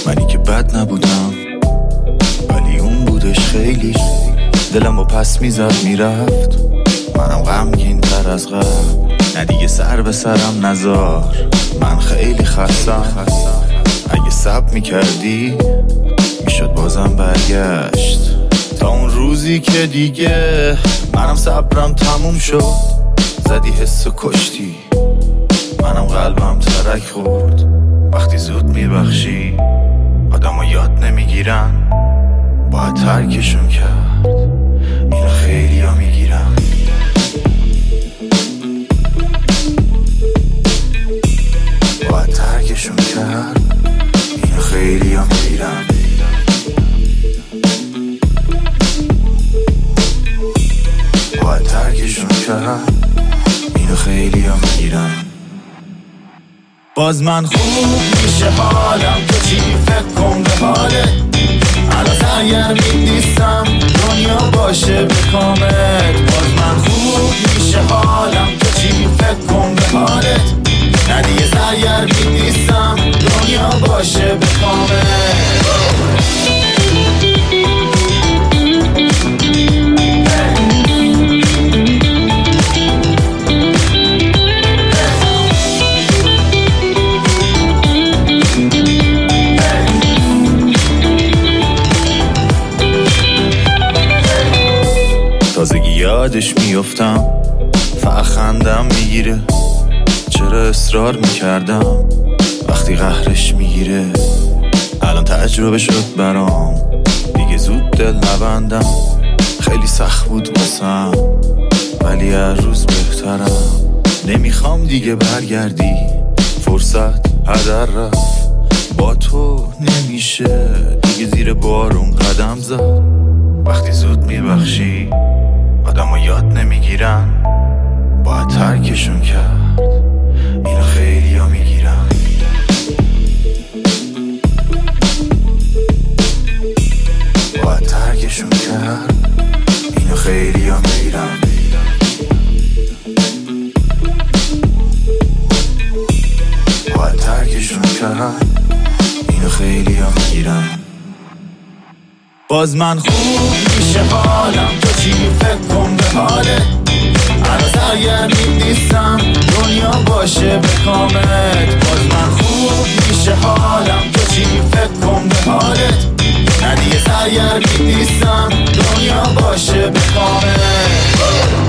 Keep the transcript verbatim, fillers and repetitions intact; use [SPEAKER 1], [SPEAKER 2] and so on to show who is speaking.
[SPEAKER 1] منی که بد نبودم ولی اون بودش خیلی. دلم با پس میزد میرفت، منم غمگین تر از قبل. نه دیگه سر به سرم نزار، من خیلی خستم. اگه صبر میکردی میشد بازم برگشت تا اون روزی که دیگه منم صبرم تموم شد. زدی حس و کشتی، منم قلبم ترک خورد. وقتی زود میبخشی آدمو یاد نمیگیرن، باید ترکشون کرد، اینو خیلی ها میگیرن. باید ترکشون کرد، اینو خیلی ها میگیرن. باید ترکشون کرد، اینو خیلی ها میگیرن. باز من خوب میشه حالم، تو چی فکر کن به حاله. الان سرگرمی نیستم دنیا باشه به کامل. باز من خوب میشه حالم، تو چی فکر کن به حالت. نه دیگه سرگرمی نیستم دنیا باشه به کامل. تازگی یادش میافتم فقط خندم میگیره. چرا اصرار میکردم وقتی قهرش میگیره. الان تجربه شد برام، دیگه زود دل نبندم. خیلی سخت بود واسم ولی هر روز بهترم. نمیخوام دیگه برگردی، فرصت هدر رفت. با تو نمیشه دیگه زیر بارون قدم زد. وقتی زود میبخشی آدمو یاد نمیگیرن، باید ترکشون کرد، اینو خیلی ها میگیرن. باید ترکشون کرد، اینو خیلی ها میگیرن. باید ترکشون کرد، اینو خیلی ها میگیرن. باز من خوب میشه حالم، تو چی فکر کن به حاله. الان سرگرمی نیستم دنیا باشه به کامل. باز من خوب میشه حالم، تو چی فکر کن به حالت. نه دیگه سرگرمی نیستم دنیا باشه به کامل.